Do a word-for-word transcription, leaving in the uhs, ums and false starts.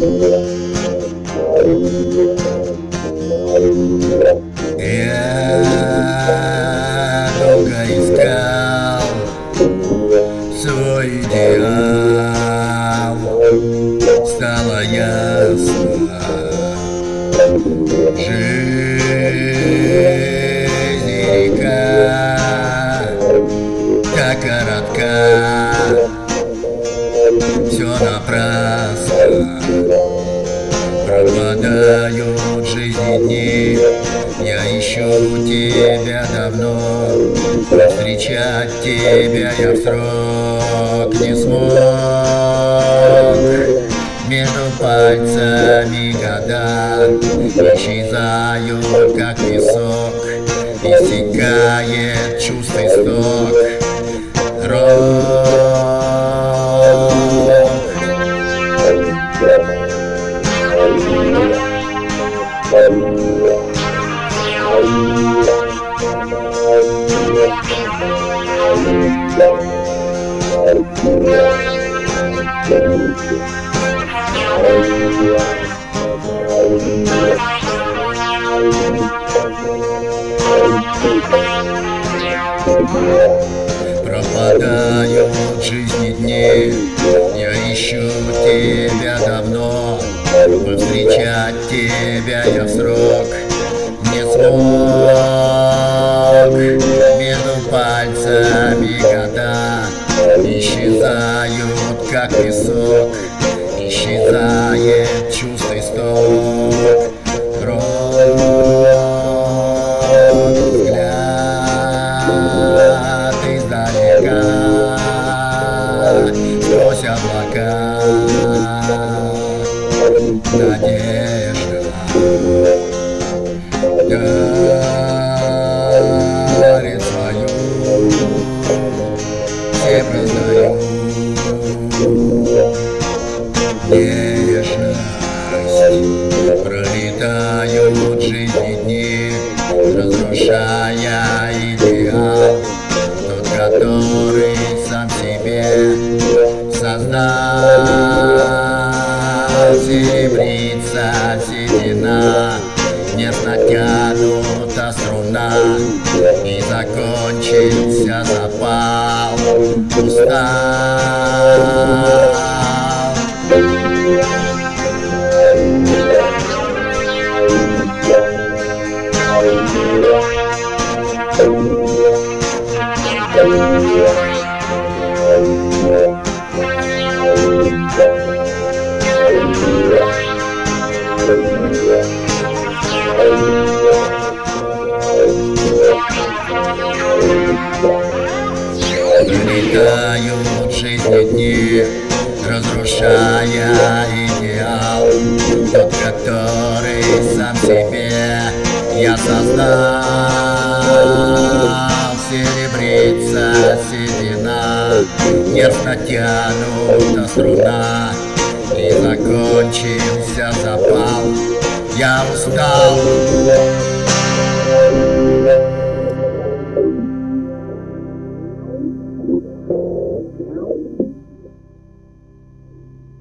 Я долго искал свой идеал, стало ясно, жизнь река так коротка, все напрасно, пропадают жизни дни. Я ищу тебя давно, встречать тебя я в срок не смог. Между пальцами года исчезают, как песок, иссякает чувств исток. Рок. Пропадают жизни дни, я ищу тебя давно, повстречать тебя я в срок не смог. Между пальцами года исчезают, как песок, исчезает чувство исток. Взгляд издалека сквозь облака, надежда дарит свою, все признают нежность. Пролетают жизни дни, разрушая идеал, тот, который сам себе создал. Серебрится седина, нет, натянута струна, и закончился запал, устал. Пролетают жизни дни, разрушая идеал, тот, который сам себе я создал. Серебрится седина, нет, натянута струна, и закончился запал. Я устал.